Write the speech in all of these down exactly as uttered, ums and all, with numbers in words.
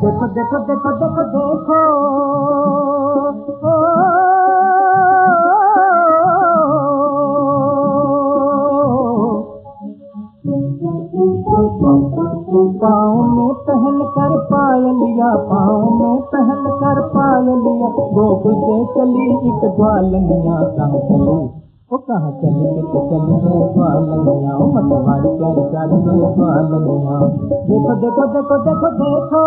देखो देखो देखो देखो देखो ओ, पाँव में पहन कर पायलिया, पाँव में पहन कर पायलिया, गोकुल से चली एक ग्वालनिया। कहाँ चली वो कहाँ चली के चली है ग्वालनिया, मतवारी प्यारी प्यारी है ग्वालनिया। देखो देखो देखो देखो देखो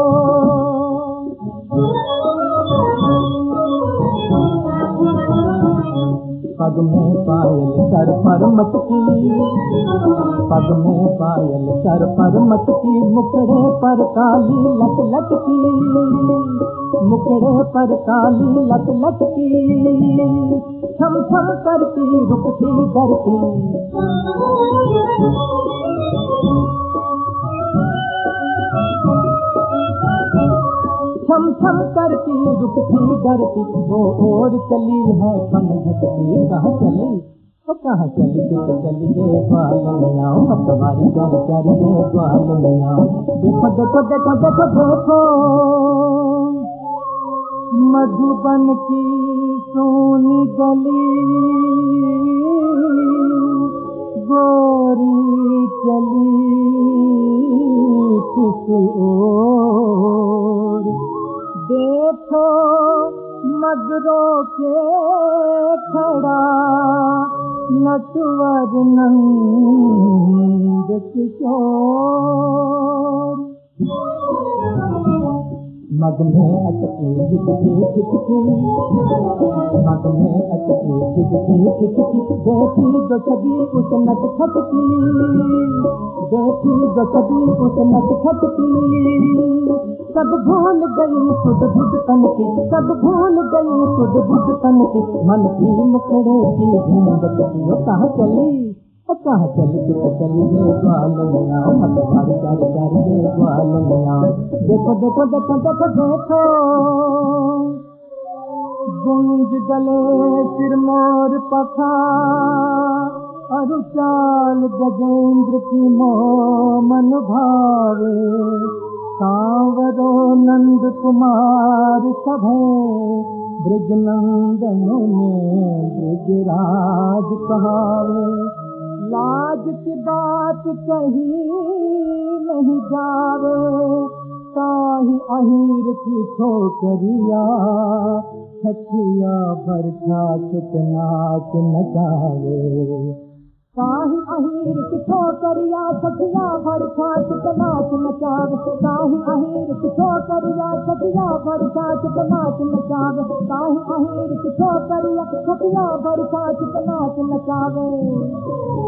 पग में पायल सर पर मटकी, पग में पायल सर पर मटकी, मुखड़े पर काली लट लटकी, मुखड़े पर काली लट लटकी, छम छम करती रुकती डरती, छम छम करती रुकती डरती, वो और चली है पन घटती। कहाँ चली वो कहाँ चली तो चली ये ग्वालनिया, मतवारी प्यारी प्यारी ये ग्वालनिया। देखो देखो देखो देखो देखो मधुबन की सोनी गली, गोरी चली किस ओर, देखो मगरों के खड़ा नटवर नंद किशोर। मग में अटकी खिचकी खिचकी, मग में अटकी खिचकी खिचकी, देखी जो छवि उस नट खटकी, देखी जो छवि उस नट खटकी, सब भूल गई सुध बुध तन की, सब भूल गई सुध बुध तन की, मन की मुखड़े की घूंघट की। वो कहाँ चली वो कहाँ चली तो चली ये ग्वालनिया, मतवारी प्यारी प्यारी ये ग्वालनिया। देखो देखो देखो देखो देखो गुंज गले सिरमौर पखा, अरु चाल गजेंद्र की मोमन भावे, सांवरो नंद कुमार सभे, ब्रज नंदनों में ब्रजराज कहावे। लाज की बात कही नहीं जावे, ताही अहीर की छोकरिया, छठिया बरखा चुप नाच नचावे। ताही अहीर की छोकरिया, छठिया बरखा चुप नाच नचावे, ताही अहीर की छोकरिया, छठिया बरखा चुप नाच नचावे, ताही अहीर की छोकरिया, छठिया बरखा चुप नाच नचावे।